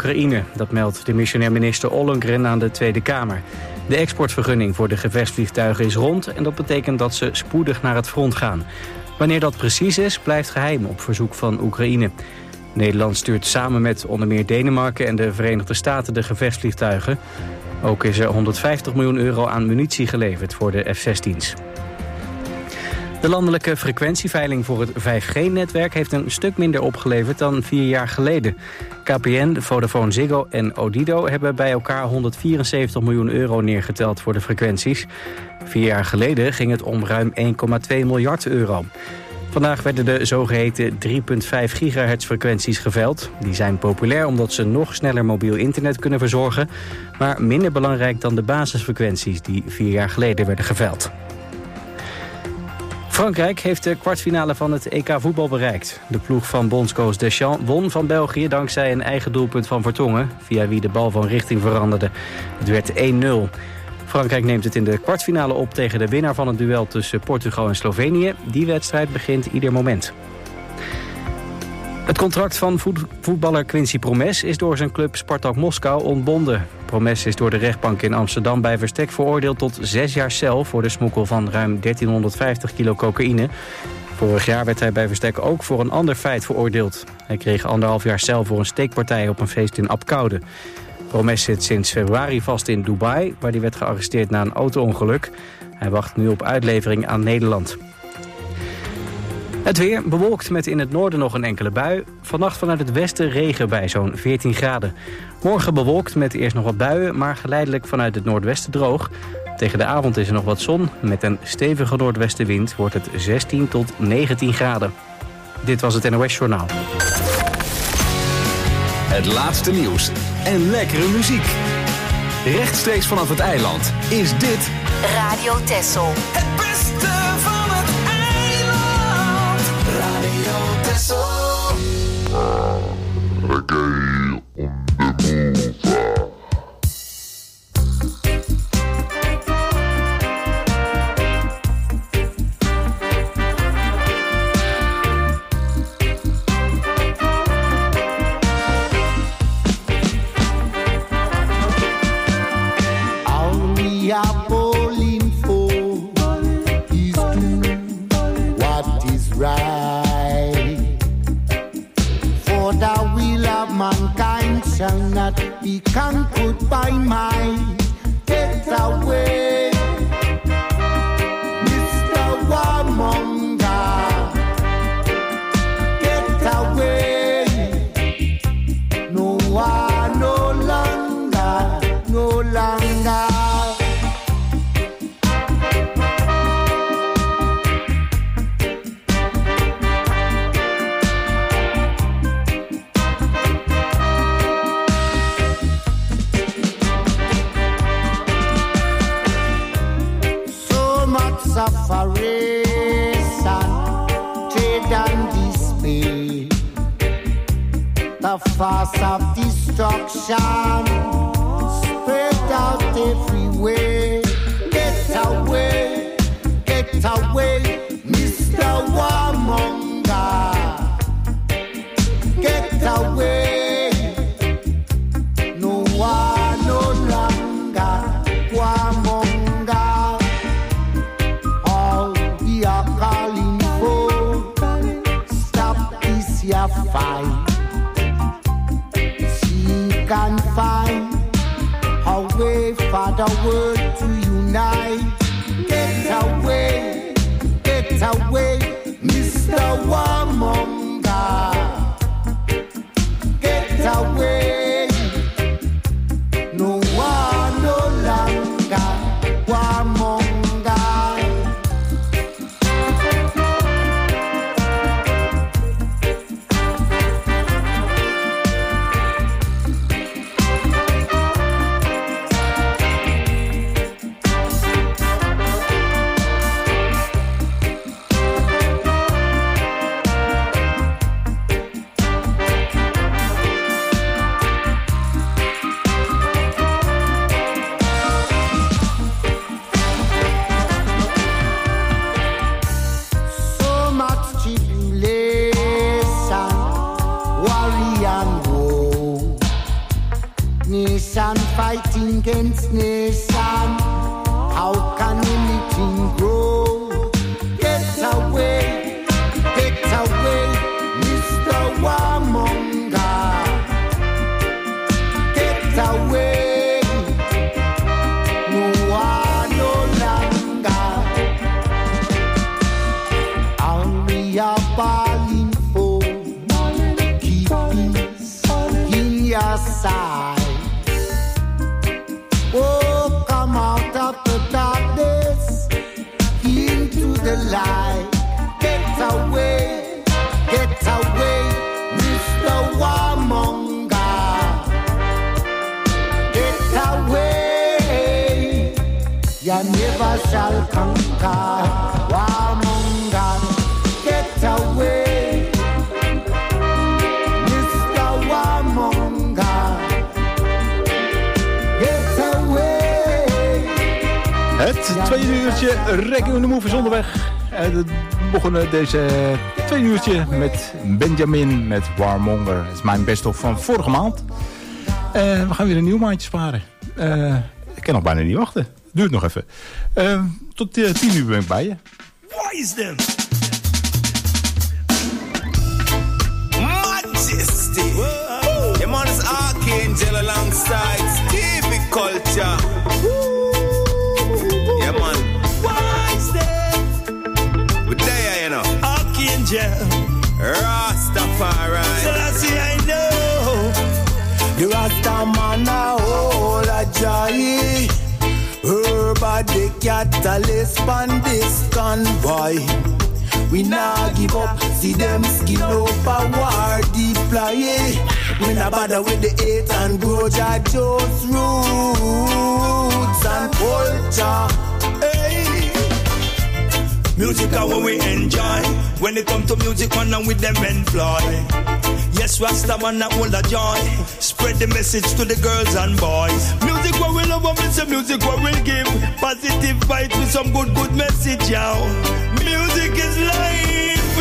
Oekraïne. Dat meldt de missionair minister Ollongren aan de Tweede Kamer. De exportvergunning voor de gevechtsvliegtuigen is rond en dat betekent dat ze spoedig naar het front gaan. Wanneer dat precies is, blijft geheim op verzoek van Oekraïne. Nederland stuurt samen met onder meer Denemarken en de Verenigde Staten de gevechtsvliegtuigen. Ook is er 150 miljoen euro aan munitie geleverd voor de F-16's. De landelijke frequentieveiling voor het 5G-netwerk heeft een stuk minder opgeleverd dan 4 jaar geleden. KPN, Vodafone Ziggo en Odido hebben bij elkaar 174 miljoen euro neergeteld voor de frequenties. 4 jaar geleden ging het om ruim 1,2 miljard euro. Vandaag werden de zogeheten 3,5 gigahertz frequenties geveild. Die zijn populair omdat ze nog sneller mobiel internet kunnen verzorgen, maar minder belangrijk dan de basisfrequenties die 4 jaar geleden werden geveild. Frankrijk heeft de kwartfinale van het EK voetbal bereikt. De ploeg van bondscoach Deschamps won van België dankzij een eigen doelpunt van Vertongen, via wie de bal van richting veranderde. Het werd 1-0. Frankrijk neemt het in de kwartfinale op tegen de winnaar van het duel tussen Portugal en Slovenië. Die wedstrijd begint ieder moment. Het contract van voetballer Quincy Promes is door zijn club Spartak Moskou ontbonden. Promes is door de rechtbank in Amsterdam bij verstek veroordeeld tot 6 jaar cel voor de smokkel van ruim 1350 kilo cocaïne. Vorig jaar werd hij bij verstek ook voor een ander feit veroordeeld. Hij kreeg 1,5 jaar cel voor een steekpartij op een feest in Apkoude. Promes zit sinds februari vast in Dubai, waar hij werd gearresteerd na een auto-ongeluk. Hij wacht nu op uitlevering aan Nederland. Het weer bewolkt met in het noorden nog een enkele bui. Vannacht vanuit het westen regen bij zo'n 14 graden. Morgen bewolkt met eerst nog wat buien, maar geleidelijk vanuit het noordwesten droog. Tegen de avond is er nog wat zon. Met een stevige noordwestenwind wordt het 16 tot 19 graden. Dit was het NOS Journaal. Het laatste nieuws en lekkere muziek. Rechtstreeks vanaf het eiland is dit Radio Texel. Het beste van het eiland. Radio Texel. Reggae on the move. Shall not be conquered by might. Get away, Mr. Warmonger. Get away. No one, no longer, no longer. Separation, trade and despair, the force of destruction spread out everywhere. Get away, Mr. Warmonger. Get away, no one, no longer, Warmonger. Fight. Seek and find a way for the world to unite. Get away, Mr. Warmonger. Get away, no one, no longer, Warmonger. nation fighting against nation. How can anything grow? Get away, Mr. Warmonger. Get away, no one no longer. All we are balling for, keep peace in your side. Oh, come out of the darkness into the light. Get away, Mr. Warmonger. Get away, you never shall conquer. Warmonger, get away, Mr. Warmonger. Get away. Het tweede uurtje Reggae on the Move is onderweg. We begonnen deze tweede uurtje met Benjamin met Warmonger. Dat is mijn best-of van vorige maand. We gaan weer een nieuw maandje sparen. Ik kan nog bijna niet wachten. Duurt nog even. Tot 10 uur ben ik bij je. Wisdom. Majesty. Your man is Archangel alongside Stevie Culture. Yeah, man. Wisdom. We're there, you know. Archangel. Rastafari. So that's it, I know. The Rasta man a whole a joy. Herb the catalyst on this convoy. We nah give up, see them skin up a war deploy. We nah bother with the hate and grudge at just roots and culture. Hey. Music are what we enjoy. When it come to music, man, and with them employ. Yes, Rasta man, and all the joy. Spread the message to the girls and boys. Music what we love, and it's music what we give. Positive vibes with some good message, yo. Music is life,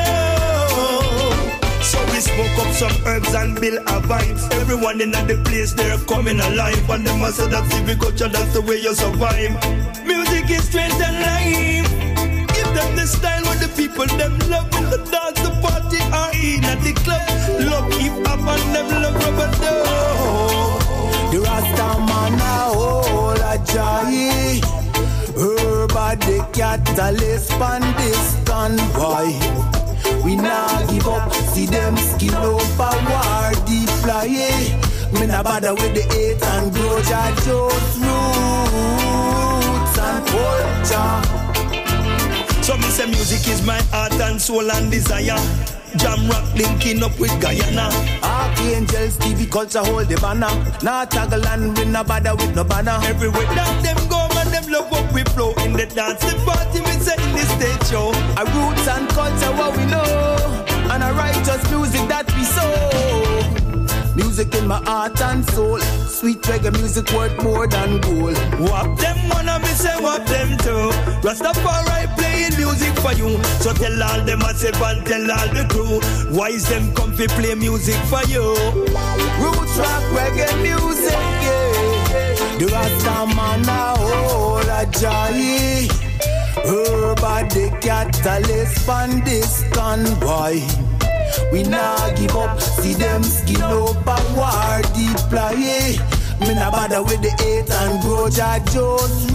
love. So we smoke up some herbs and build our vibes. Everyone in the place, they're coming alive. And them must say that's civic culture, that's the way you survive. Music is strength and life. Give them the style what the people them love. In the dance, the party, or in at the club. Love hip-hop and them love rubber dub. The Rasta man a whole a joy. Herb the catalyst on this convoy. We nah give up, see them skin up a war deploy. Me nah bother with the hate and grudge, I just roots and culture. So me say music is my heart and soul and desire. Jam rock linking up with Guyana. Archangel Stevie Culture hold the banner. Nah taggle and we nah bother with no banner. Everywhere that them go man, them love what we flow. In the dance, the party, me say in the stage show. A roots and culture what we know. And a righteous music that we sow. Music in my heart and soul. Sweet reggae music worth more than gold. Wap them wanna me say wap them too. Rastafari playing music for you. So tell all them myself and tell all the crew. Why is them come fi play music for you? Roots rock reggae music, yeah. The Rasta man a whole a joy. Herb the catalyst on this convoy. We nah give up, see them skin up a war deploy. Me nah bother with the hate and grudge, I just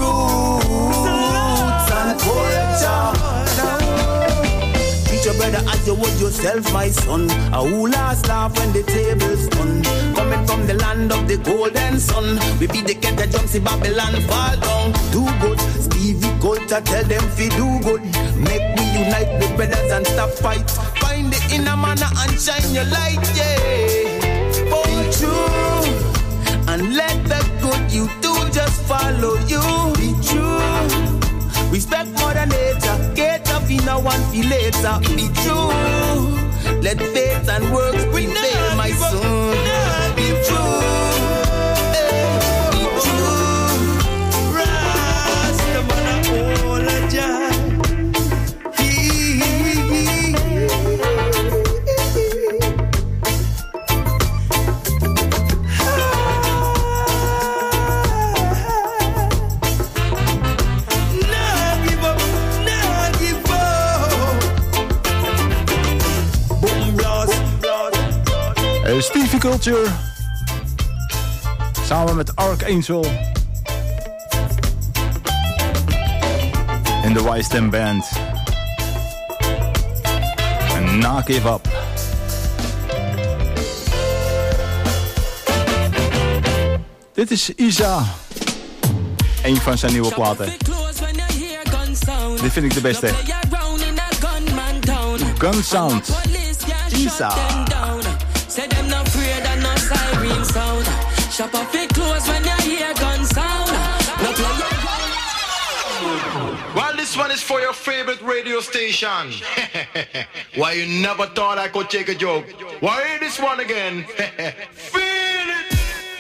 roots and culture. Teach your brother as you would yourself, my son. A who last laugh when the table's done. Coming from the land of the golden sun. We beat the cat that jumps in Babylon, fall down. Do good, Stevie Culture tell them fi do good. Make we unite the brothers and stop fight. Find the inner manna and shine your light, yeah. Be true and let the good you do just follow you. Be true. Respect Mother Nature. Get up in a one feel later. Be true. Let faith and works prevail, my son. Be true. Be true. Rasta man a all a joy. Culture. Samen met Archangel. En de Wise 10 Band. En Not Give Up. Dit is Isa. Een van zijn nieuwe platen. Dit vind ik de beste. Gun Sound. Isa. Say them not afraid of no siren sound. Shop off your clothes when you hear gun sound. No play. Well, this one is for your favorite radio station. Why you never thought I could take a joke? Why hear this one again? Feel it.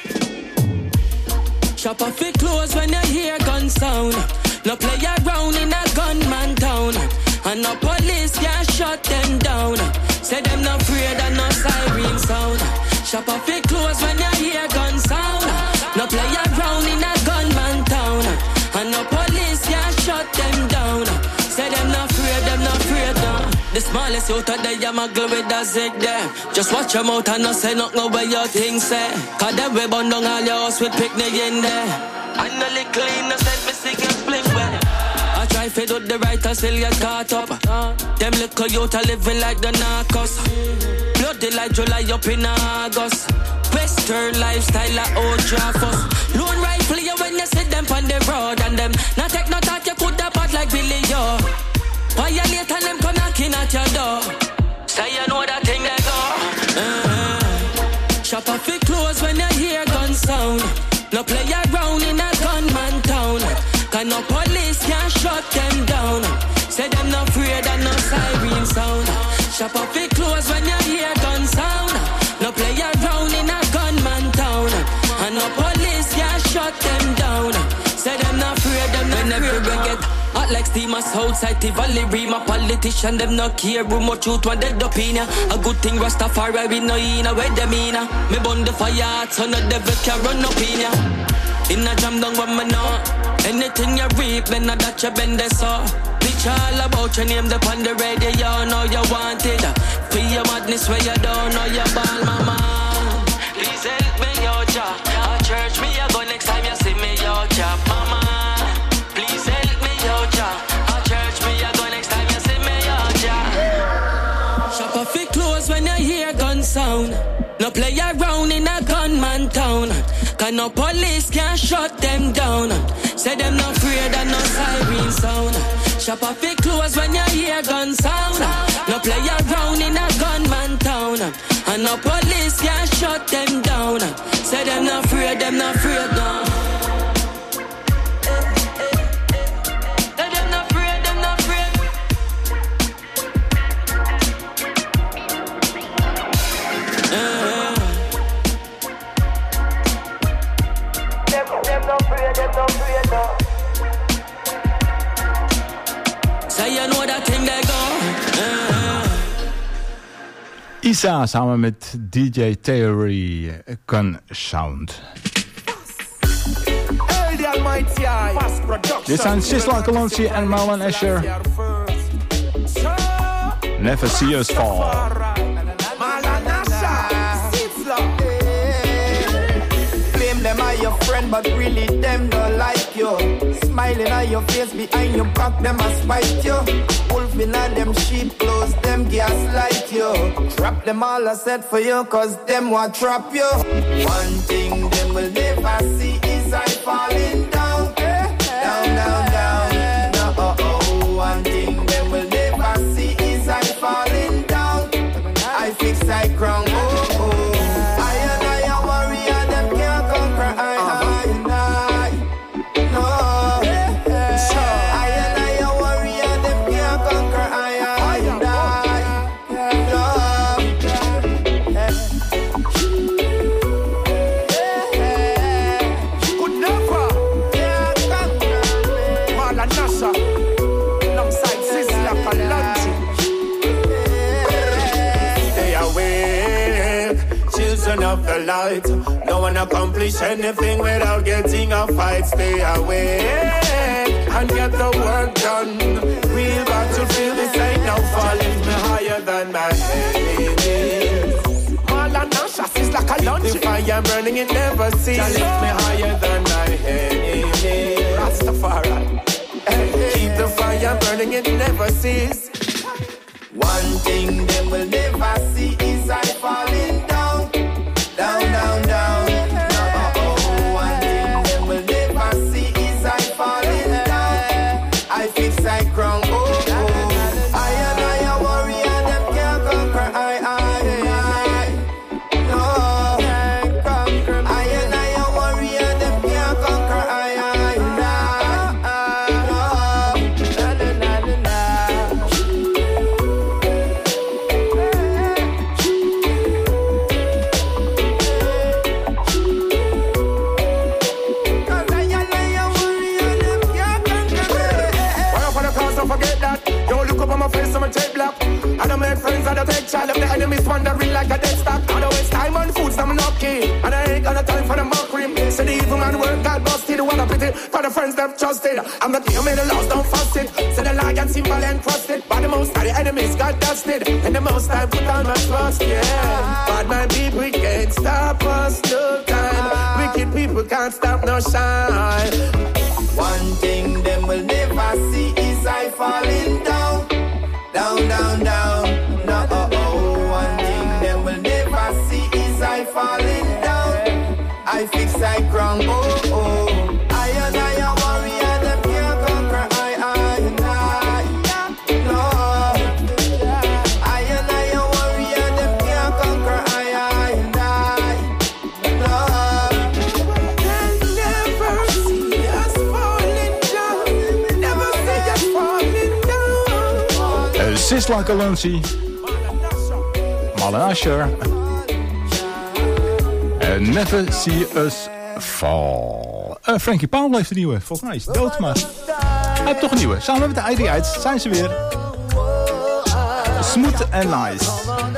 Shop off your clothes when you hear gun sound. No play around in a gunman town. And no police can shut them down. Say them not afraid of no siren sound. Shop off your clothes when you hear gun sound. No play around in a gunman town. And no police can shut them down. Say them not afraid, them not afraid now. The smallest youth out there, you muggle with a zig there. Just watch your mouth and not say nothing where your things say. Cause them we burn down all your house with picnic in there. And the little innocent me sing and fling well. I try to do the right and still get caught up. Them little youth are living like the narcos. Bloody like July up in August. Western lifestyle like old Jaffos. Lone rifle you when you see them on the road. And them not take no thought you could have bought like Billy Yo. Violate and them come knocking at your door. Say you know that thing they go. Shop off your clothes when you hear gun sound. No play around in a gunman town. Cause no police can shut them down. Say them not afraid of no siren sound. Shop off your clothes when you hear gun sound. No play around in a gunman town. And no police can shut them down. Say them not afraid, them not afraid. Get hot like steamers outside the valley. Ream a politician, them not care who much truth when they up in ya. A good thing Rastafari we no in a way them in ya. Me burn the fire so no devil can run up in ya. In a jam down what me know. Anything you reap, me not that you bend this up. Bitch all about your name, up on the radio, you know you want it. Feel your madness where you don't know you ball, mama. Please help me, yo, ja. A church me, you go next time you see me, yo, ja, mama. Please help me, yo, ja. A church me, you go next time you see me, yo, ja. Shop off your clothes when you hear gun sound. No play around in a gunman town. Cause no police can shut them down. Say them not afraid of no siren sound. Shop off your clothes when you hear gun sound. No play around in a gunman town. And no police can shut them down. Say them not afraid, them not afraid now. Say you know that thing they go. Isa samen met DJ Theory, Gun Sound. Dit zijn Sizzla Kalonji en Marlon Asher. Never See Us Fall. Them are your friend, but really them don't like you. Smiling at your face, behind your back, them a spite you. Wolfing at them sheep clothes, them gaslight you. Trap them all I said for you, cause them want trap you. One thing them will never see is I falling down. Down, down, down. No, one thing them will never see is I falling down. I fix I crown, of the light. No one accomplish anything without getting a fight. Stay away and get the work done. Real battlefield, this ain't no fall. Lift me higher than my enemies. Marlon Asher, Sizzla a lunch. Keep the fire burning, it never cease. Jah lift me higher than my head. Rastafari. Keep the fire burning, it never cease. One thing them will never see is I falling down, down, down, down. No, one thing them will never see is I falling down. I fix I crown. I and I a warrior, them can't conquer. I. No, I and I a warrior, them can't conquer. And I make friends and I take child of the enemies wandering like a dead stock. I don't waste time on foods, I'm not key. And I ain't got no time for the mockery. So the evil man work got busted. Wanna pity for the friends that trusted. I'm not here, made the laws don't fuss it. So the lie and symbol and trusted. But the most of the enemies got dusted. And the most I put on my trust, yeah. But my people can't stop us no time. Wicked people can't stop no shine. One thing them will never see is I falling down, down, down, down. No, one thing them will never see is I falling down. I fix I crown. I and I a warrior, them can't conquer. I. No, I and I a warrior, them can't conquer. I. No, they'll never see us falling down. Never see us falling down. Sizzla Kalonji, Marlon Asher. Never See Us Fall. Frankie Powell heeft een nieuwe. Volgens mij is hij dood, maar hij heeft toch een nieuwe. Samen met de ID-Ites zijn ze weer. Smooth and Nice.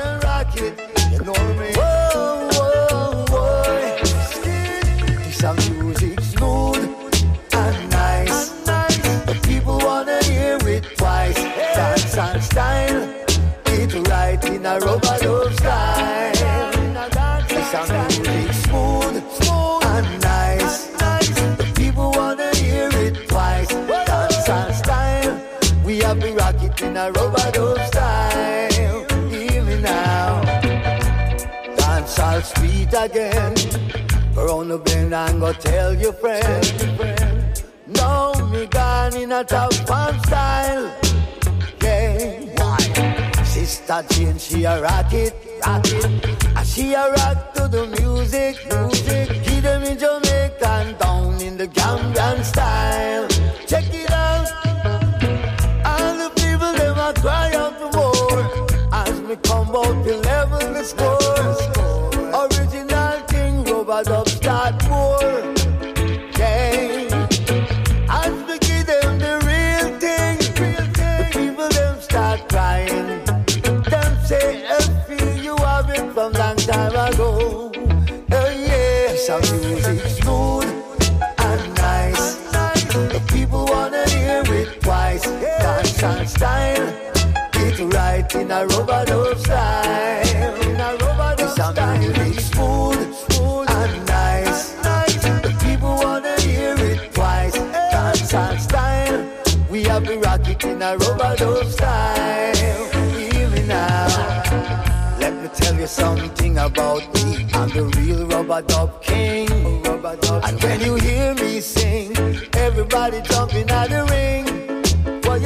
Some music smooth and nice. The people wanna hear it twice. Dance and style, it right in a rubber dub style. Some music smooth and nice. The people wanna hear it twice. Dance and style, we have to rock it in a rubber dub style. Hear me now. Dance all street again. Around the bend and go tell your friend. Now me gone in a top fan style. Yeah, Sister Jane, she a rock it. And she a rock to the music. Give them in Jamaican down in the Gambian style. Check it out. All the people them a cry out for more. As me come out to level the score. Original thing, rubber dub start more. Yeah. As we give them the real thing, the people them start crying. Them say, I feel you have it from long time ago. Oh yeah, some music smooth and nice. The people wanna hear it twice. Dance and style, it right in a rubber dub style. Some music smooth and nice. The people wanna hear it twice. Dance and style, we have to rock it in a rubber dub style. Hear me now. Let me tell you something about me. I'm the real rubber dub king. And when you hear me sing, everybody jumping at the ring. Boy,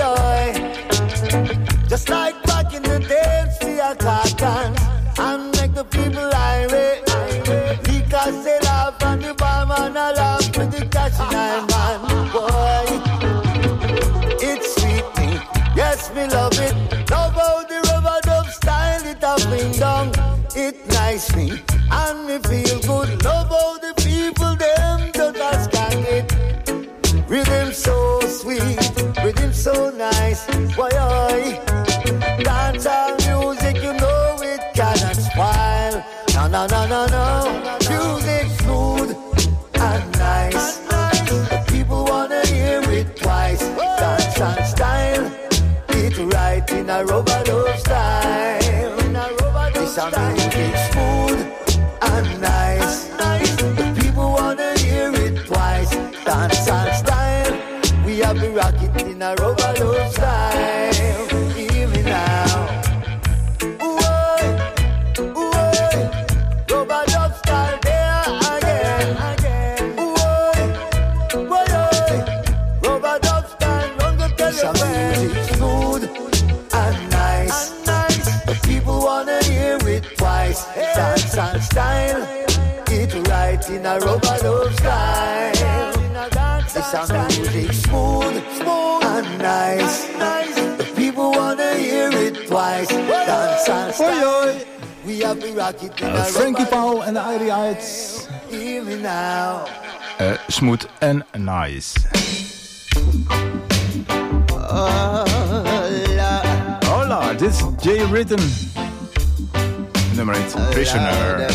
just like back in the days, see a carton and make the people irate. Because they laugh and the barman a laugh with the cash in my man. Boy, it's sweet me, yes me love it. Love how the rubber dub style it a bring down. It nice me and me feel good. Love how the people them just scan it. Rhythm so sweet, rhythm so nice. Boy, dance and music, you know it cannot spoil. No. Music smooth and nice. The people wanna hear it twice. Dance and style, it right in a rubber dub style. This a music smooth and nice. a rubber style. The sound of music smooth and nice. The people wanna hear it twice. Dance and style. We have to rock it in a Frankie Paul en de Irie-Ites. Hear me now. Smooth and nice. Hola, dit is Jay Ritten. Nummer 8, Prisoner.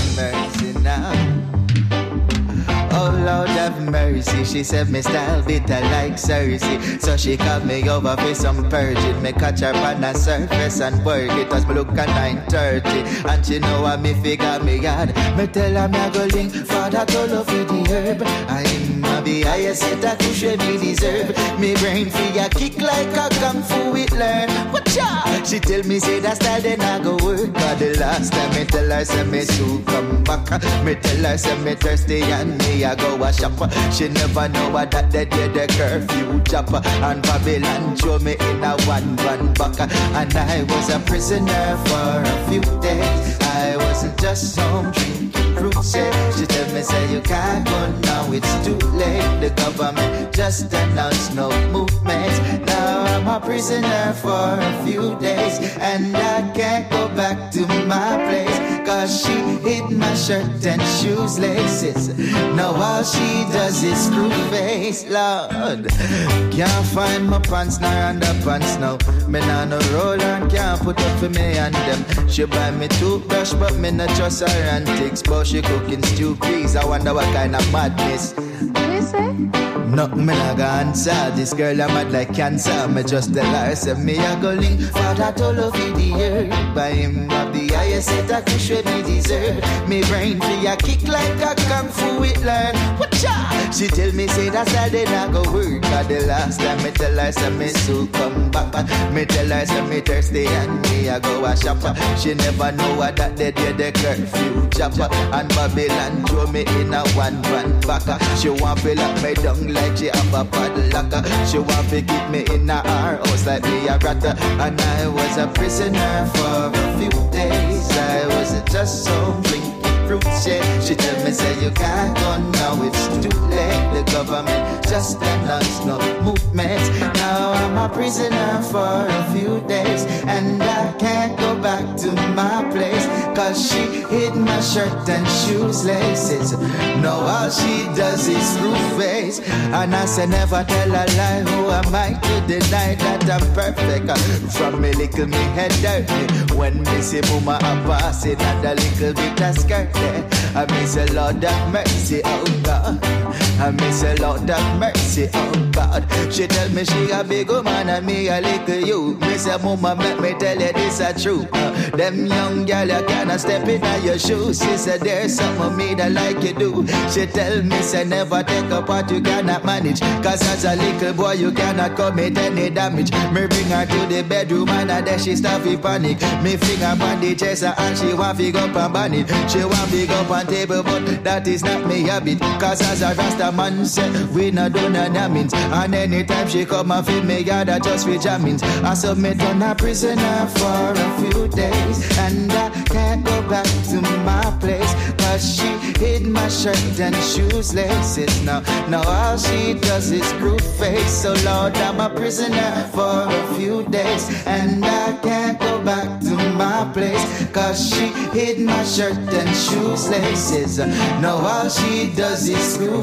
Oh Lord have mercy, she said me style bitter like Cersei. So she called me over for some purging. Me catch her on the surface and work it as me look at 9:30. And she know what me figure me yard. Me tell her me a go link for that all of the herb. I'm a be highest set a cushion me deserve. Me brain figure kick like a kung fu with learn. Watcha! She tell me say that style then I go work. Cause the last time me tell her say me soon come back. Me tell her say me thirsty and me I go a shop. She never know what that day the curfew chop. And Babylon show me in a one back. And I was a prisoner for a few days. I wasn't just home drinking fruit. She tell me say you can't go now, it's too late. The government just announced no movement. Now I'm a prisoner for a few days. And I can't go back to my place. Cause she hid my shirt and shoes laces. Now all she does is screw face, Lord. Can't find my pants nor underpants now. Me nah no roller and can't put up for me and them. She buy me toothbrush but me not trust her antics. But she cooking stew peas, I wonder what kind of madness. What you say? Nothing me not gonna answer. This girl I'm mad like cancer. Me just tell her, say me a go link for that all of the earth. By him I be highest set a cushion me deserve. Me brain feel a kick like a kung fu with learn. Watcha! She tell me say that's how they not go work. Cause the last time me tell her say me soon come back. Me tell her say me thirsty and me a go a shop. She never know what that they did the curfew chop. And Babylon throw me in a one back. She want to lock me down like she have a padlock. She want to keep me in her house like me a rat. And I was a prisoner for a few days. I was just so drinking fruit shit. She tell me say you can't go now, it's too late. The government just announced no movement. Now I'm a prisoner for a few days. And I can't go back to my place. Cause she hid my shirt and shoes laces. Now all she does is screw face. And I say never tell a lie. Who am I to deny that I'm perfect? From me little me head dirty. When me see mama a pass it and a little bit of skirt there. I miss a Lord of mercy, oh God. I miss a Lord of mercy, oh God. She tell me she a big woman and me a little you. Me say mama make me tell you this a truth. Them young girl you cannot step in your shoes. She said there's something of me that like you do. She tell me say never take up what you cannot manage. Cause as a little boy you cannot commit any damage. Me bring her to the bedroom and then she start to panic. Me finger on the chest and she want to go up and ban it. She want to go up on table but that is not me habit. Cause as a Rasta man said we not do no damage. And anytime she come and feel me yard I just be jamming. I submit on a prisoner for a few days. And I can't go back to my place. Cause she hid my shirt and shoes laces. Now all she does is screw face. So Lord I'm a prisoner for a few days. And I can't go back to my place. Cause she hid my shirt and shoes laces. Now all she does is screw.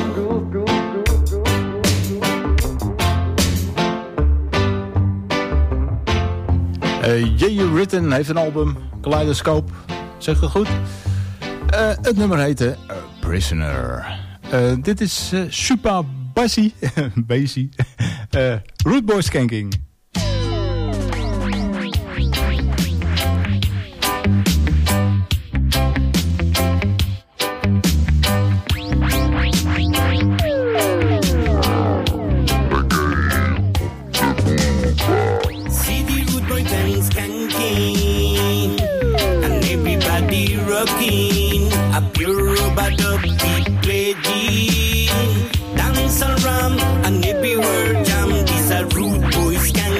Jay Ritten heeft een album, Kaleidoscope. Zeg dat goed? Het nummer heette Prisoner. Dit is Super Basie. Basie. Root Boy Skanking. A pure rubber dub beat playing. Dance around and every word jam. This a rude boy skanking.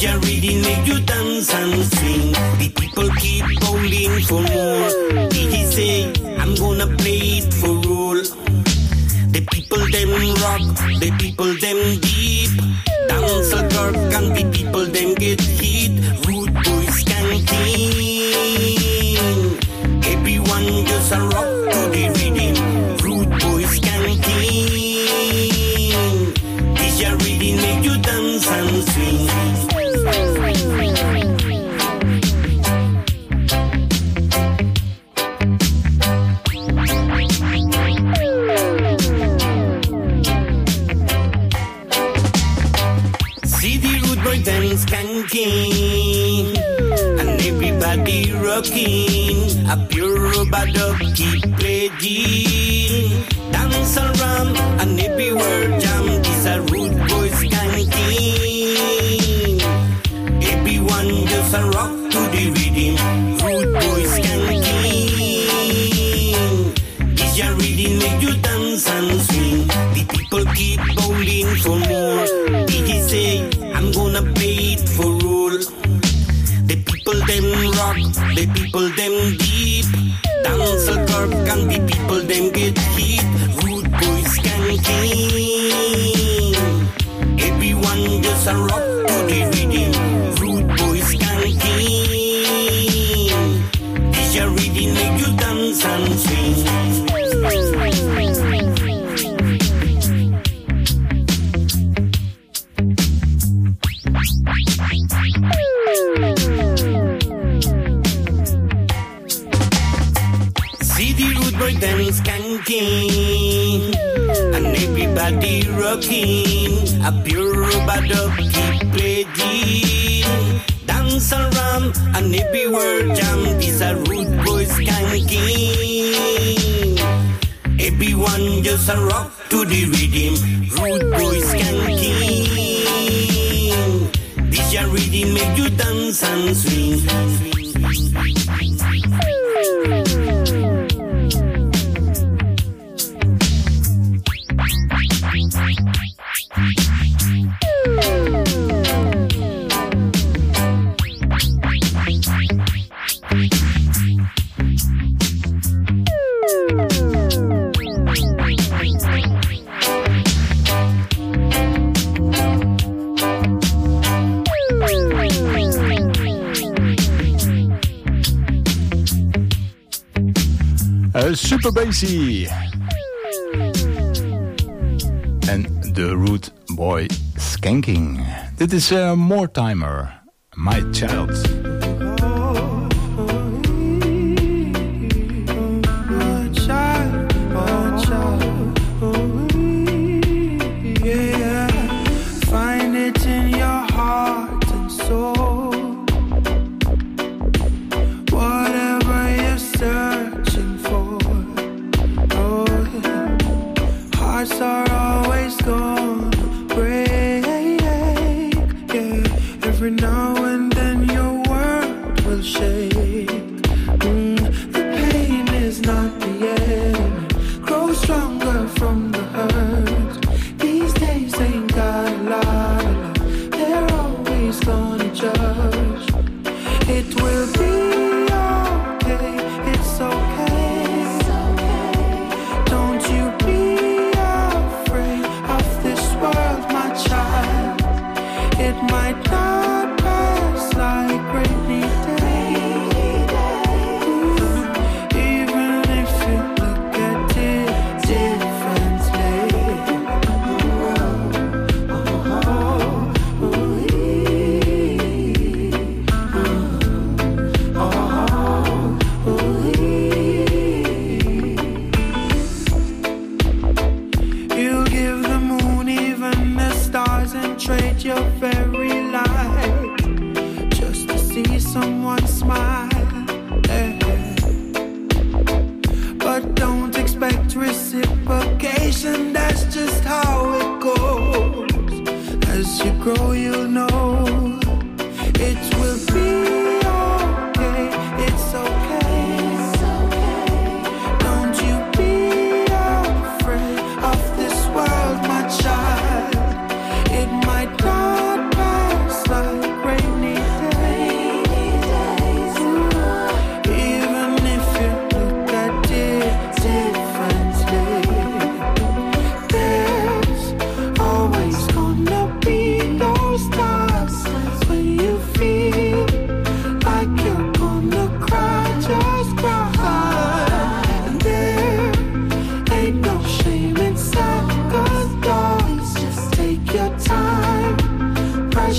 This your reading make you dance and swing. The people keep bowling for more. DJ say, I'm gonna play it for all. The people them rock, the people them deep. Dance a dark and the people them get hit. Rude boys skanking. Everyone just a rock to the rhythm. Rude boys skanking. This your reading make you dance and swing. Them skanking and everybody rocking. A pure rubber keep playing. Dance around and everywhere jam. This a rude boy skanking. Everyone just a rock to the rhythm. Rude boy skanking. This your rhythm make you dance and swing. The people keep bowling for more. DJ say, I'm gonna play it for all. The people them rock, the people them deep. Dance a cork and the people them get hit. Rude boys skanking. Everyone just a rock to the rhythm. Rude boys skanking. This your rhythm make you dance and swing. See the rude boy them skanking and everybody rocking. A pure rubber keep playing. Dance around and everywhere jam. This a rude boy skanking. Everyone just a rock to the rhythm. Rude boy skanking. This your rhythm make you dance and swing. Super Bassy en de Rude Boy Skanking. Dit is Mortimer, My Child. It might not pass like rain.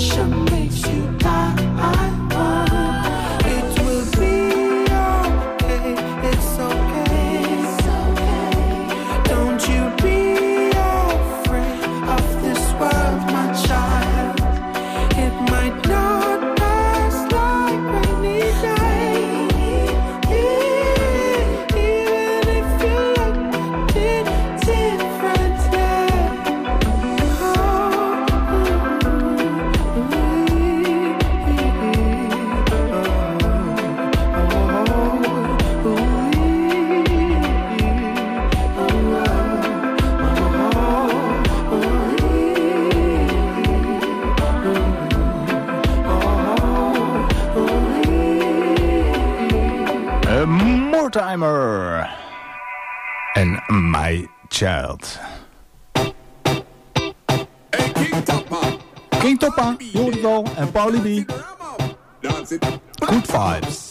pressure makes you die. It will be okay. It's okay. It's okay. Don't you be afraid of this world, my child. It might not last like rainy days, even if you look at it differently. Mortimer en My Child. King Toppa, je hoort het al, en Paulie B. Good vibes.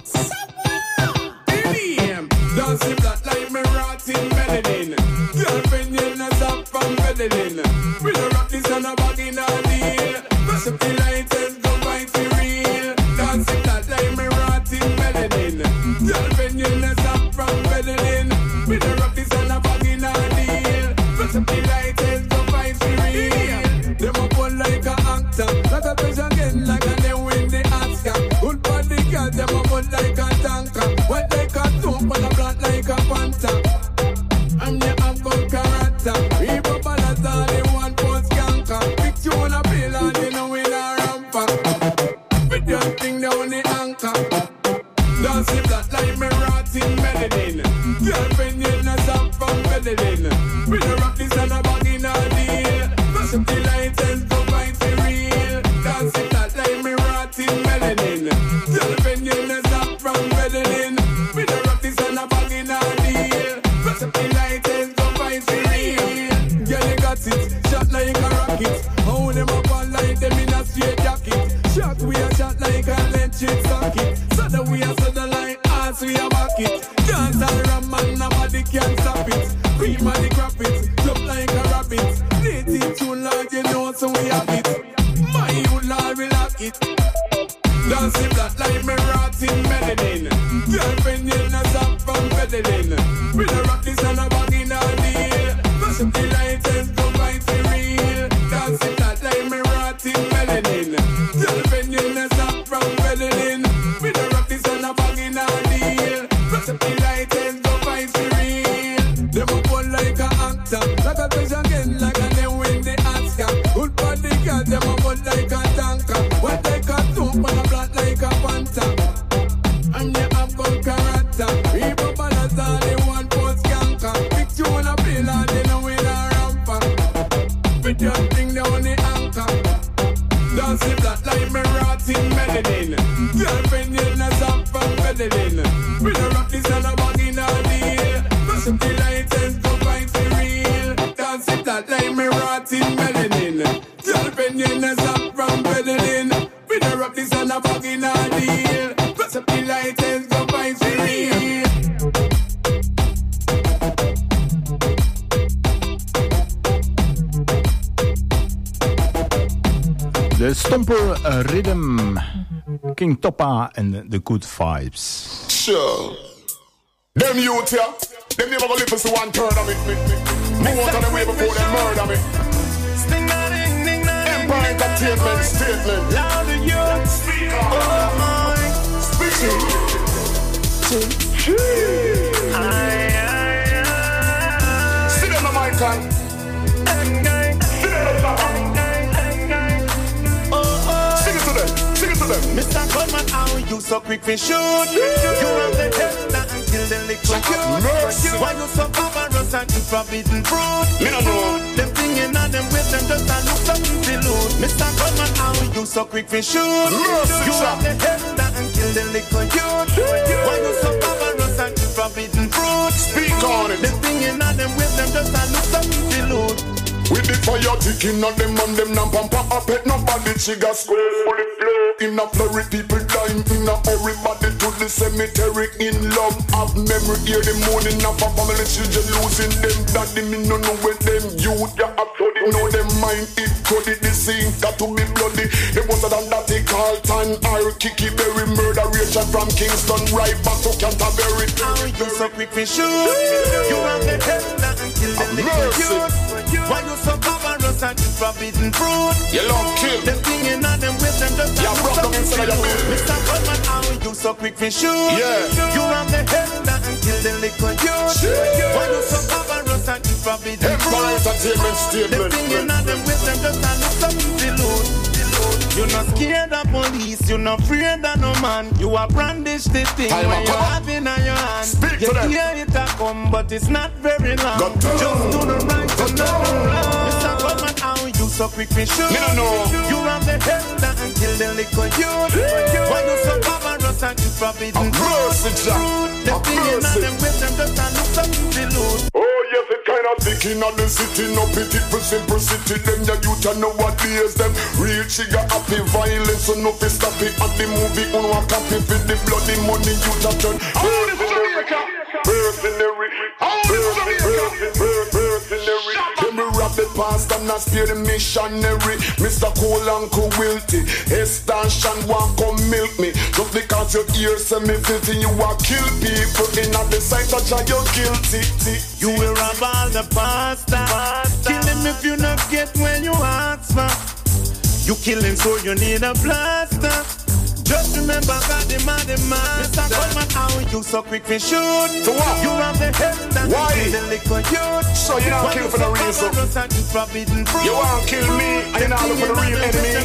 Dance it flat like me rotting melanin. Girlfriend, you're not up from meddling. We don't rock this on a bag in a deal. Mash up the lights and go find the real. Dance it flat like me rotting melanin. Girlfriend, you're not up from meddling. We don't rock this on a bag in a deal. Mash up the lights and go find the real. Them up on like a actor. Like a fish again, like a they win the Oscar. Good body girl, them up on like a tanker. White like a tomb, but a black like a panther. I'm the uncle character. People balance all they want post canker. Big tune a bill and they know in a ramper. With your thing down the anchor. Dance it flat like me rotting melanin. Girlfriend, you're not up from meddling. We don't rock this on a bag in a deal. Mash up the lights and go find the real. Dance it flat like me rotting melanin. Girlfriend, you're not up from meddling. We don't rock this on a bag in a deal. Mash up the lights and go find the real. Girl, you got it, shot like a rocket. Hold them up all like them in a straight jacket. Shot we a shot like a electric socket. So that we a the line, as we a back it. Dance all around man, nobody can stop it. Cream of the crap it, jump like a rabbit. Play it too long, you know, so we have it. My old Lord will lock it. Dance it flat like me rotting melanin. Girlfriend, you're not stop from meddling. We don't rock this on a bag in a deal. Mash up the lights and go find the real. Dance it flat like me rotting melanin. Girlfriend, you're not stop from meddling. We don't rock this on a bag in a deal. Mash up the lights and go find the real. Them up on like a actor. Like a fish again, like a they win the Oscar. Good body girl, them up on like a tanker. White like a tomb, but a black like a panther. I'm the uncle character. People balance all they want post canker. Big tune a bill and they know in a ramper. With your thing down the anchor. Dance it flat like me rotting melanin. Girlfriend, you're not up from meddling. We don't rock this on a bag in a deal. Mash up the lights and go find the real. Dance it flat like me rotting melanin. Girlfriend, you're not up from meddling. We don't rock this on a bag in a deal. Mash up the lights and go find the real. De Stomper Rhythm, King Toppa en The Good Vibes. Sure. Them youth here, them never gonna listen to one third of it. Move out of the way before they murder me. Empire Entertainment statement. Louder youth. Speak on. Sit down the mic on. Sing it to them. Mr. Goldman, how you so quick for shoot? You have the head that and kill the liquor youth. Why you so barbarous and eat forbidden fruit? Me no know. Them thinking on them with them just a look something to loot. Mr. Goldman, how you so quick for shoot? You have the head that and kill the liquor youth. Why you so barbarous and eat forbidden fruit? Speak on it. Them thinking on them with them just a look something to loot. With the fire ticking on them and them now pamper up it. Nobody chigga square fully flow. In a flurry, people dying in a hurry. Body to the cemetery in love. Have memory here the morning of a family children losing them. Daddy me no know where them youth ya uploaded. Know them mind it coded. The scene got to be bloody. It was than that they call time. I'll Kiki Berry murder Rachel from Kingston right back to Canterbury. How you so quick for shoot? You have the head that and kill the little youth. Why you so barbarous and eat forbidden fruit? You love kill. Them thinking of them with them just yeah, brought them inside your bill. Mr. Goldman, how you so quick for shoot? Yeah. You have the head that and kill the little youth. Why you so barbarous and eat forbidden fruit? Entertainment statement. Them thinking of them with them just look something to lose. You're not scared of police, you're not afraid of no man. You are brandish the thing when you're having in your hand. Speak you to them. hear it a come, but it's not very long. Just do the right and not the wrong. Mr. Goldman, how you so quick for shoot? Me don't know. You have the head that and kill the little youth. Why you so barbarous and eat forbidden fruit? The thing in them with them just look something to lose. Oh yes, it kind of thick in the city. No pity for simple city. Them ya youth know what days them. Real chigga happy violence, so no fi stop it. At the movie, on one copy for the bloody money you just turn. Mercenary, mercenary. Them we rob the past and not spare the missionary. Mr. Cole and Wilty, Estation want come milk me. Just because your ears say me filthy, you are kill people in the sight of you're guilty. You will rob all the pasta. Kill him if you not get when you ask for. You kill him so you need a blaster. Just remember God the man, the master. Mr. Goldman, how you so quick for shoot? So what? You have the head that why? The liquor youth. So you don't kill for the reason. You won't kill me and you not look for the real enemy.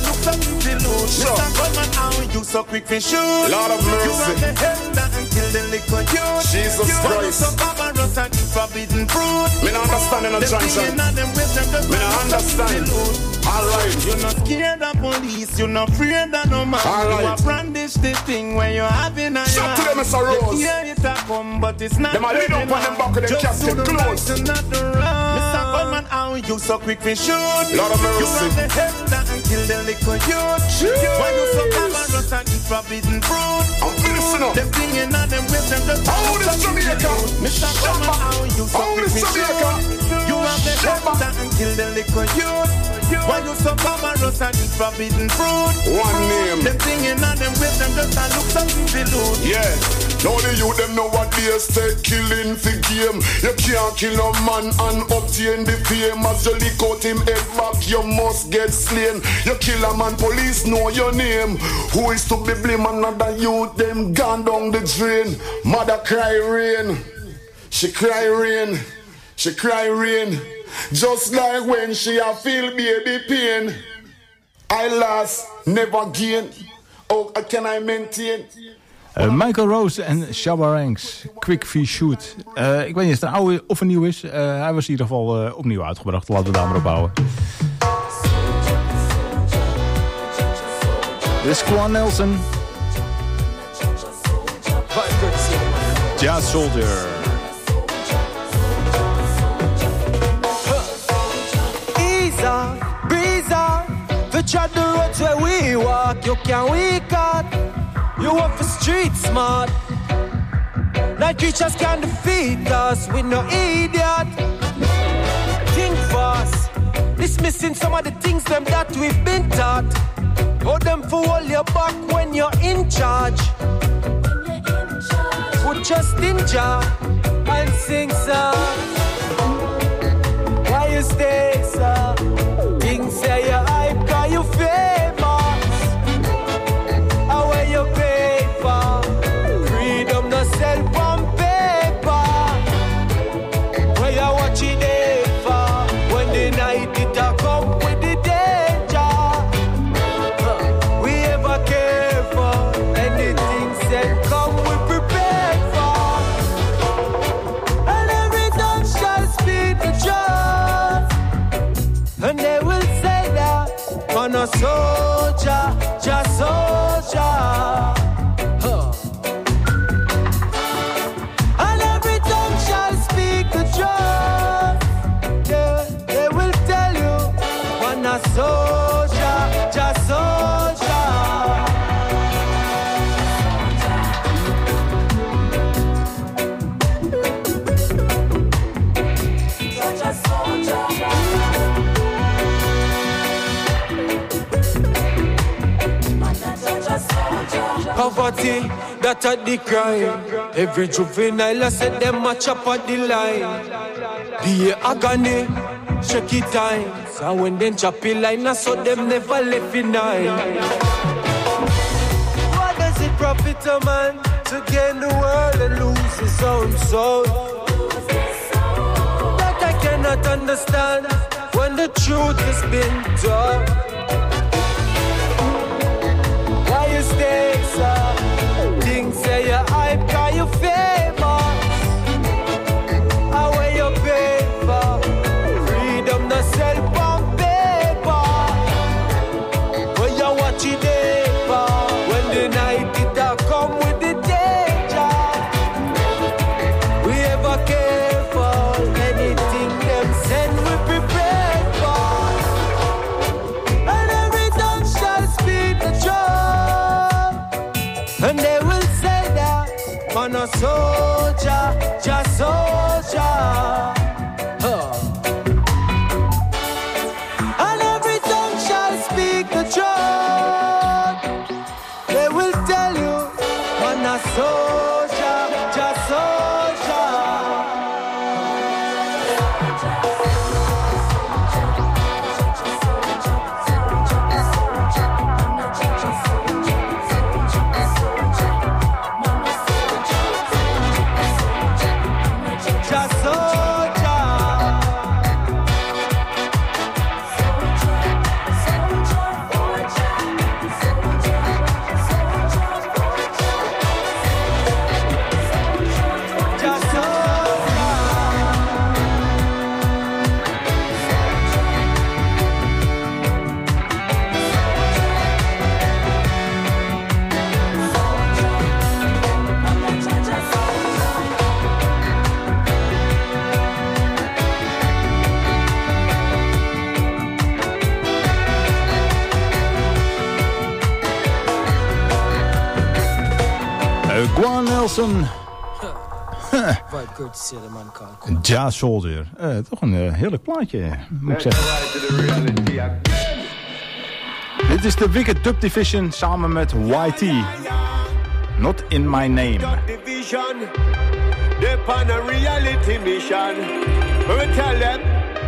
So. Mr. Goldman, how you so quick for shoot? Lord of mercy. You have the head that kill the liquor youth. Jesus Christ. So barbarous and forbidden fruit. Me not understand in a junction. Me not understand. Alright. You're not scared of police, you're not afraid of no man. Alright. You are brandish the thing when you're having a shut to them, Mr. Rose. Yeah, it a come, but it's not. Them a lead up on them back of them casket close. Mr. Goldman, how you so quick for shoot? Lord of mercy. You have the head that and kill the little youth. Why you so barbarous and eat forbidden fruit? I'm finishing up. Them thinking of them with them just how old is Jamaica? Mr. Goldman, how you so quick for shoot? You have the head that and kill the little youth. Why you so barbarous and eat forbidden fruit? One name. Them thinking of them with them just look something to lose. Yeah. Now the youth them know what they say, killing for game. You can't kill a man and obtain the fame. As you lick out him head back, you must get slain. You kill a man, police know your name. Who is to be blamed? Another youth, them gone down the drain. Mother cry rain. She cry rain. She cry rain. Just like when she a feel baby pain. I lost, never gain. Oh, can I maintain? Michael Rose en Shabba Ranks, Quick Free Shoot. Ik weet niet of het een oude of een nieuw is. Hij was in ieder geval opnieuw uitgebracht. Laten we daar maar op houden. Dit is Quan Nelson. Jazz Soldier. Ease off, breeze off. To tread the roads where we walk, you can't weak out. You want for street smart. Night creatures can't defeat us, we no idiot. Think fast, dismissing some of the things them that we've been taught. Hold them for hold your back when you're in charge. Put just in jar and sing song. Why you stay so? Things say you're hype, cause you famous. How are you paid for? Freedom no sell on paper. Where you watch it day for? When the night it a come with the danger. We ever care for anything said come we prepared for. And every tongue shall speak the truth. poverty, that are the crime. Every juvenile I said them a chop at the line. The agony, check it times. And when them chop it line, I saw them never left in nine. What does it profit a man to gain the world and lose his own soul? That I cannot understand when the truth has been told. Why you stay so? Things say you're hype, cause you famous. How are you paid for? Freedom no sell on paper. When you watch it day for, when the night it a come with the danger. We ever careful, anything them send we prepared for. And every tongue shall speak the truth. And they will say that man a soldier, just soldier. And every tongue shall speak the truth. They will tell you man a soldier, just soldier. Just soldier. Just Gwan Nelson. Right, good to see the man called. Ja Soldier. Toch een heerlijk plaatje, moet ik zeggen. Dit is de Wicked Dub Division samen met YT. Not in my name. Division, they're on a reality mission. We tell them,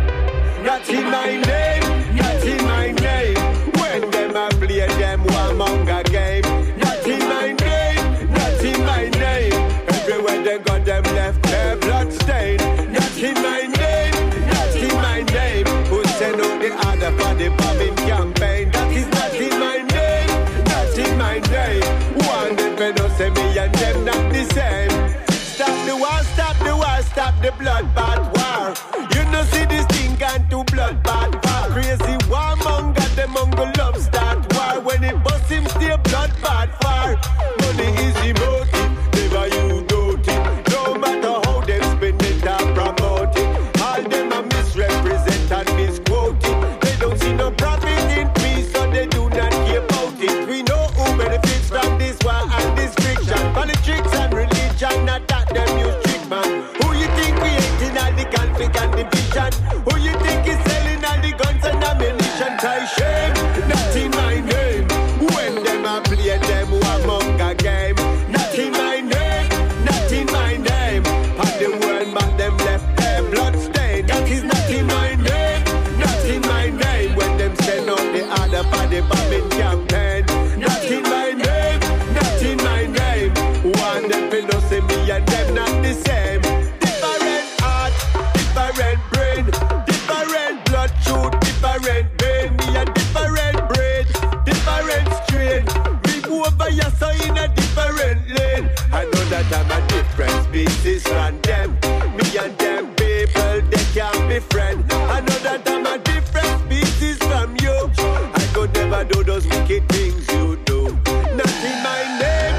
not in my name, not in my name. When them a play them warmonger game. Not in my name, not in my name. Everywhere they got them left their blood stain. Not in my name, not in my name. Who send out the other for the bombing campaign? That is not in my name, not in my name. One day when they say me and them not the same. Stop the war, stop the war, stop the bloodbath war. You know see this thing gone to bloodbath war. Crazy warmonger, the Mongol love start war. When it bust him stay bloodbath war. Money is the motive, never you doubt it. No matter how them spend it or promote it. All them a misrepresent and misquote it. They don't see no profit in peace, so they do not care about it. We know who benefits from this war and this friction. Politics and religion, not that them use trick man. Who you think creating all the conflict and division? Who you think is selling all the guns and ammunition? Try shame, not in my name. When them a play them warmonger game. Not in my name, not in my name. And the world back them left their blood stain. That is not in my name, not in my name. When them send out the other for the bombing campaign. Not in my name, not in my name. One them feel no see me and them not the same. Different heart, different brain, different blood shoot, different vein. Me a different brain, different strain. We move over here so in a different lane. I know that I'm a different species from them. Me and them people, they can't be friends. I know that I'm a different species from you. I could never do those wicked things you do. Not in my name.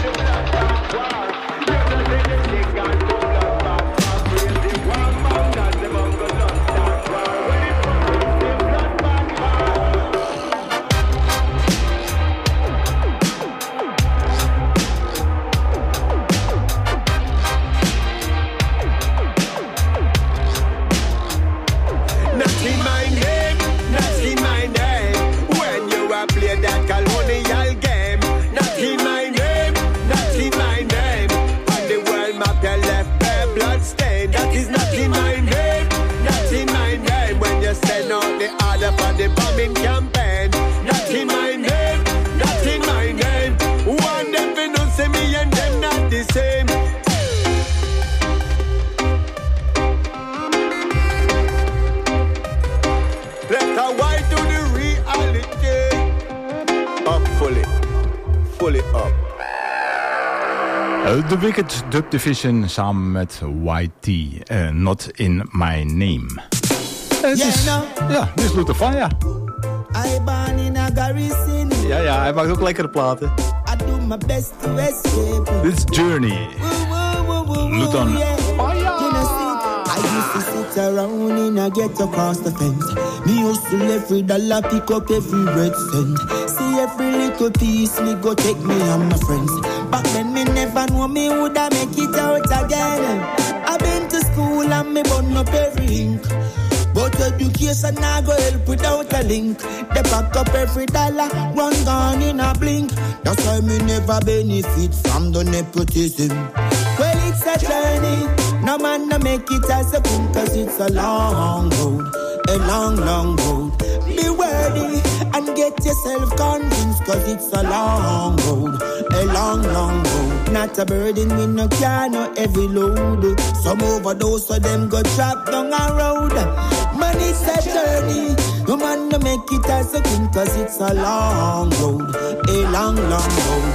Stop the war, stop the war, stop the war. pull it up. The Wicked Dub Division samen met YT, Not In My Name. Het is, ja, dit is Luther Faya. Ja, hij maakt ook lekkere platen. Dit is Journey. Luther Faya. I used to sit around in a get across the fence. Me used to every dollar pick up every red cent. See every little piece me go take me and my friends. Back then me never know me woulda make it out again. I been to school and me burn up every ink. But education now go help without a link. They pack up every dollar, run gone in a blink. That's why me never benefit from the nepotism. Well, it's a journey. No man no make it as a king, cause it's a long road. A long, long road. Be worthy and get yourself convinced, cause it's a long road. A long, long road. Not a burden with no car, no heavy load. Some overdose so them go trap down a road. Man, it's a journey. No man no make it as a king, cause it's a long road. A long, long road.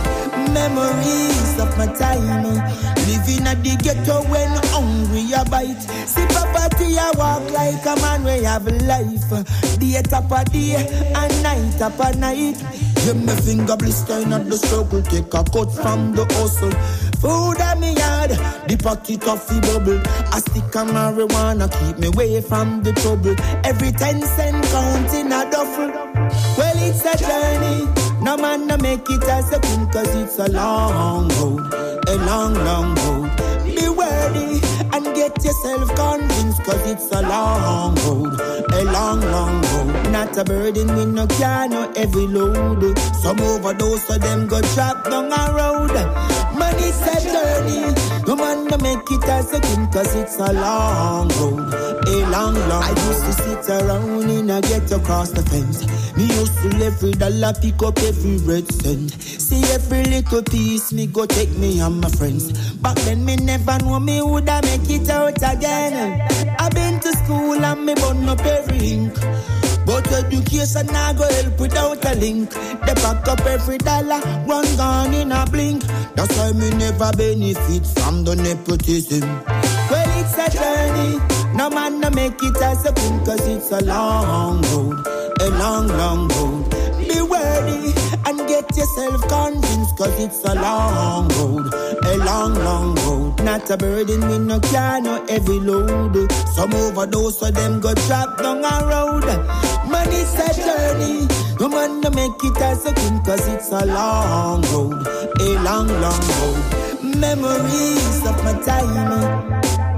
Memories of my time. Living at the ghetto when hungry I bite. See poverty I walk like a man we have life. Day top a day and night up a night. Give me finger blister at the struggle. Take a cut from the hustle. Food at me yard, the pocket of the bubble. I stick a marijuana, keep me away from the trouble. Every 10 cent count in a duffel. Well, it's a journey. No man no make it as a king, cause it's a long road. A long, long road. Be worthy and get yourself convinced, cause it's a long road. A long, long road. Not a burden with no car, no heavy load. Some overdose so them go trap down a road. Man, it's a journey. No man no make it as a king, cause it's a long road. A long, long road. I used to sit around in a get across the fence. Me used to every dollar pick up every red cent. See every little piece me go take me and my friends. Back then me never know me woulda make it out again. I been to school and me burn up every ink. But education now go help without a link. They pack up every dollar, run gone in a blink. That's why me never benefit from the nepotism. Well, it's a journey. No man no make it as a king, cause it's a long road. A long, long road. Be worthy and get yourself convinced, cause it's a long road. A long, long road. Not a burden with no car, no heavy load. Some overdose so them go trap down a road. Man, it's a journey. No man no make it as a king, cause it's a long road. A long, long road. Memories of my time.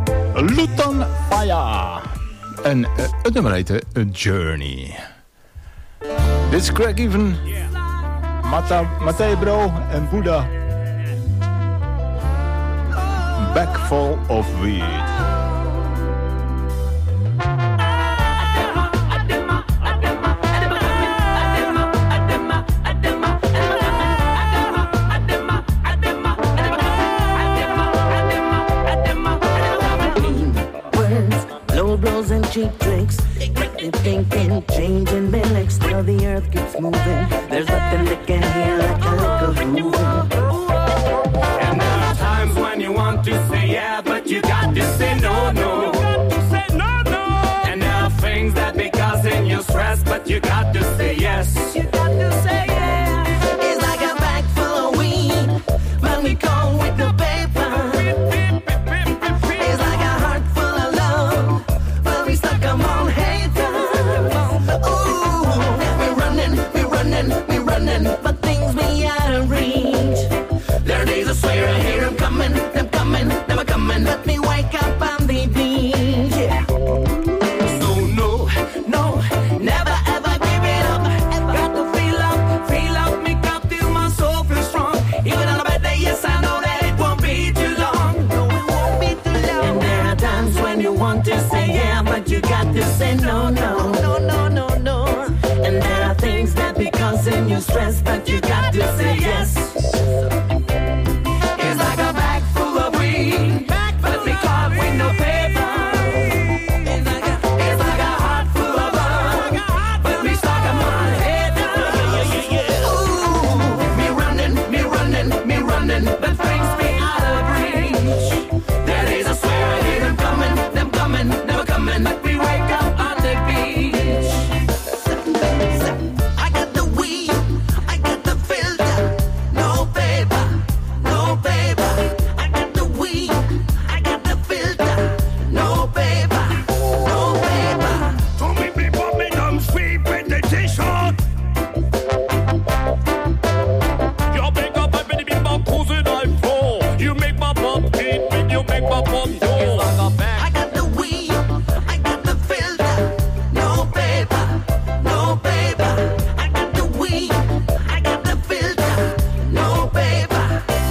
Luther Faya. En het nummer heette A Journey. Dit is Craig Even, Matthäe Bro en Buddha. Back Full of Weed. Blows and cheap tricks, they thinking, changing their legs, still the earth keeps moving. There's nothing they can hear like a little moving. And there are times when you want to say yeah, but you got to say no, no. And there are things that be causing you stress, but you got to say yes. You got to say yeah. It's like a bag full of weed, when we go with the paper. It's like a heart full of love. We stuck 'em on haters. Ooh, we're running, but things we out of reach. There are days I swear I hear them coming, never coming. Let me wake up on the beach. Yeah. So no, never ever give it up. Got to feel up, make up till my soul feels strong. Even on a bad day, yes I know that it won't be too long. No, it won't be too long. And there are times when you want to say yeah, but you got to say no, no. And there are things that be causing you stress, but you got to say yes. It's like a bag full of weed, but we caught with no paper. It's like a heart full of love, but we stuck 'em on haters. Ooh, me running, coming, that brings me out of reach. There is, I swear I hear them coming, never coming, let me wake up on the beach. I got the weed, I got the filter, no paper, no paper. I got the weed, I got the filter, no paper, no paper. To me people, me dumb sweet meditation. You make up a bit of my cousin I flow. You make my pop beat, you make my pop go. I got the weed, I got the filter, no paper, no paper. I got the weed, I got the filter, no paper.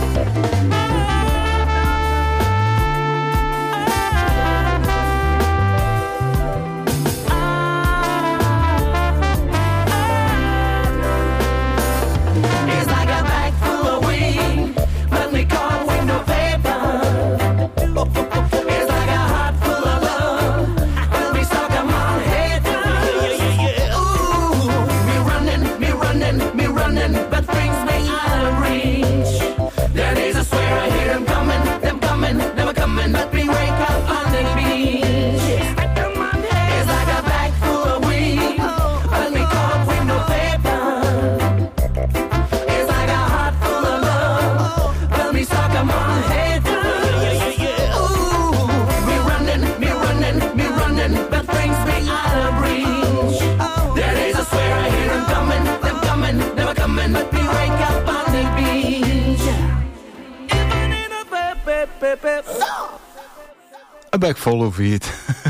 It's like a bag full of weed, but me come with no paper. It's like a heart full of love, will be stuck on my head. Ooh, me running, but brings me out of reach. There is, I swear I hear them coming, never coming, let me wake up on the beach. It's like a bag full of weed, but me come with no paper. It's like a heart full of love, will be stuck on my head. Ooh, me running, but brings me out of reach. There is, I swear I hear them coming, never coming, let me wake up on the beach. Even in a A bag full of weed.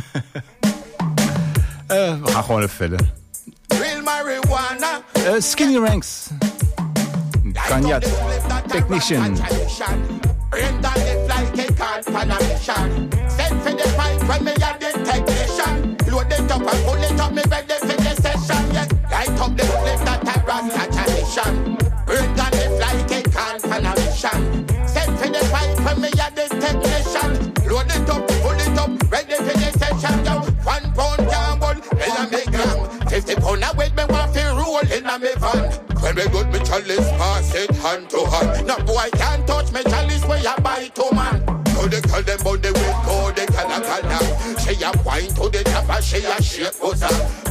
We gaan gewoon even verder. Real marijuana. Skinny Ranks. Kanye Technician. Bring down the fly, take on pan a mission. Send for the fight when me a the technician. Load it up and pull it up, me ready for the session. Yes, light up the flip that I rasta tradition. Bring down the fly, take on pan a mission. Send for the fight when me a the technician. Load it up, pull it up, ready for the session. Yo, 1 pound gamble, in a me gram. 50 pound a weight, me want to roll in a me van. When me good, me chalice pass it hand to hand. No boy can't touch me chalice where you buy to man. So they call them on the way, go they call a now. She a wine to the top and she a shake pussy.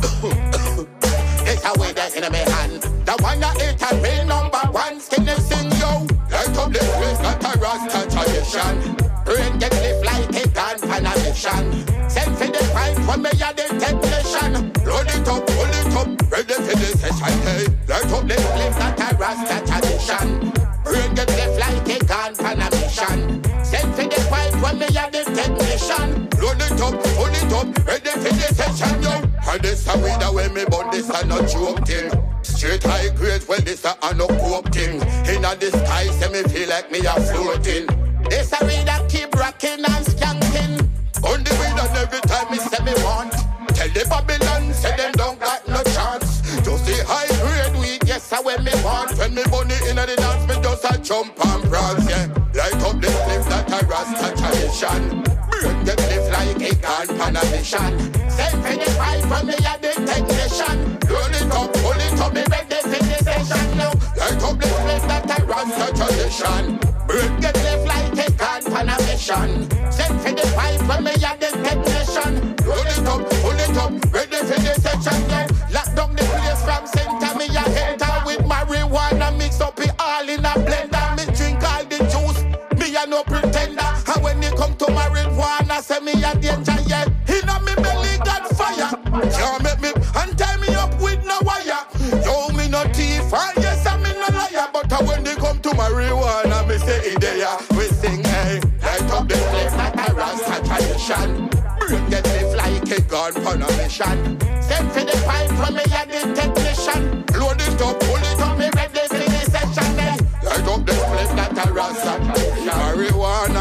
It's a way that's in my hand. The one that eat a real #1 skinny sing yo. Light up the place that a rasta tradition. Bring the cliff like a gun pan a mission. Send for the fight when me a the technician. Load it up, pull it up, ready for the session. Hey, light up the cliff that a rasta tradition. Bring the cliff like a gun pan a mission. Send for the fight when me a the technician. Load it up, pull it up, ready for the session yo. And this a way the way me bun this a no joke thing. Straight high grade, well this a no coke thing. Inna the sky, say me feel like me a floating. This a way that keep rocking and skanking. On the weed and every time me say me want. Tell the Babylon, say them don't got no chance. To see high grade weed, yes I when me want. When me bunny inna the dance, me just a jump and prance, yeah. Light up the cliff that a rasta tradition. Bring the cliff like a gun pan a mission. Send for the fight from me a the technician. Roll it up, pull it up, me ready for the session now. Light up the cliff that a rasta tradition. Bring the cliff like a gun pan a mission. Send for the fight from me a the technician. Roll it up, pull it up, ready for the session now. Lock down the place from center, me a enter with marijuana. Mix up it all in a blender. Me drink all the juice, me a no pretender. And when it come to marijuana, say me a danger, yeah. Inna me belly got fire. Can't make me and tie me up with no wire. Yo, me no thief, yes, I'm no liar. But when they come to marijuana, me say it there. We sing, hey, light up the place like a rasta tradition. Bring the cliff like a gun on a mission. Send for the pipe from me a the technician. Load it up, pull it up, me ready for the session. Light up the place like a rasta tradition. Marijuana,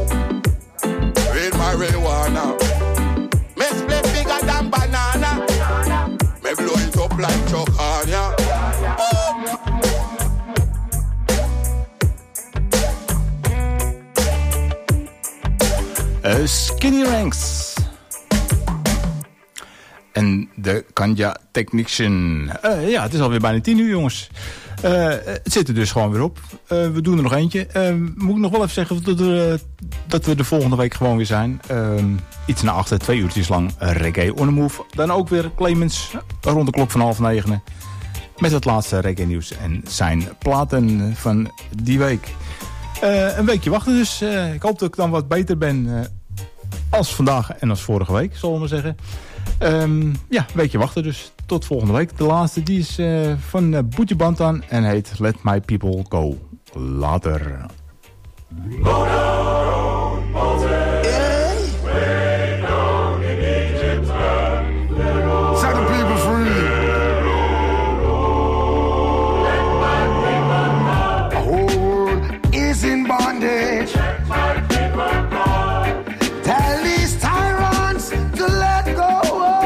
real marijuana. Me split bigger than banana. Me blow it up like Chocania. Skinny Ranks. En de Kanye Technician. Ja, het is alweer bijna 10 uur, jongens. Het zit er dus gewoon weer op. We doen er nog eentje. Moet ik nog wel even zeggen dat we de volgende week gewoon weer zijn. Iets na 8, 2 uurtjes lang reggae on the move. Dan ook weer Clemens rond de klok van 8:30. Met het laatste reggae nieuws en zijn platen van die week. Een weekje wachten dus. Ik hoop dat ik dan wat beter ben als vandaag en als vorige week, zullen we maar zeggen. Een weekje wachten dus. Tot volgende week. De laatste die is van Boetje Bantan en heet Let My People Go. Later. Set the people free. The whole world is in bondage. Tell these tyrants to let go.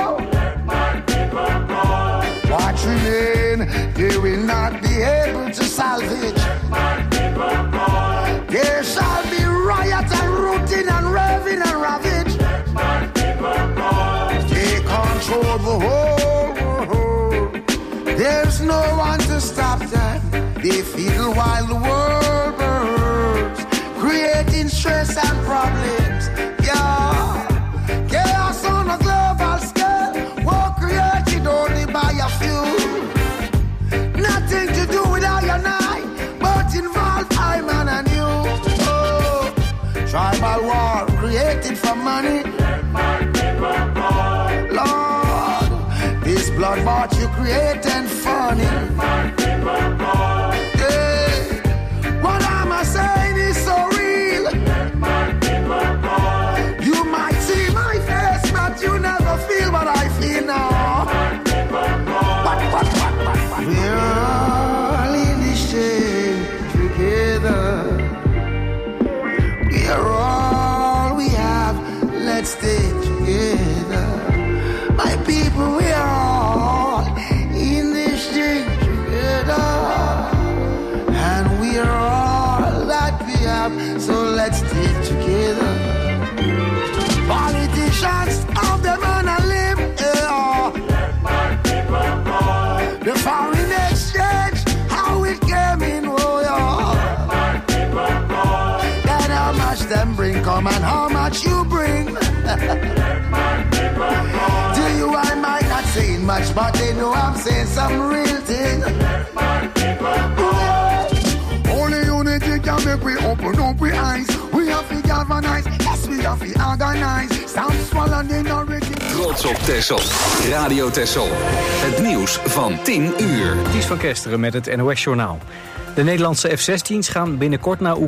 What remain, they will not be able to salvage. There shall be riot and rooting and raving and ravage. They control the whole world. There's no one to stop them. They fiddle while the world burns, creating stress and problems. Yeah, chaos on a global scale, war created only by a few. Nothing to do with I and I, but involve I, man, and you. Oh, tribal war created for money. Lord, this bloodbath you create and funny. Hey, what am I saying is so real. You might see my face, but you never feel what I feel now. We're all in this chain together. We're all we have. Let's stay together. My people, we are all in this thing together. And we are all that we have. So let's stay together. Politicians of them on a limb. The foreign exchange, how it came in, oh yeah. Then how much them bring, come and how much you bring. To you I might not say much, but they know I'm saying some real thing. Only unity can make we open up we eyes. We have to galvanize, yes we have to organize. Sound swallowed in our Trots op Texel. Radio Texel. Het nieuws van 10 uur. Ties van Kesteren met het NOS-journaal. De Nederlandse F-16's gaan binnenkort naar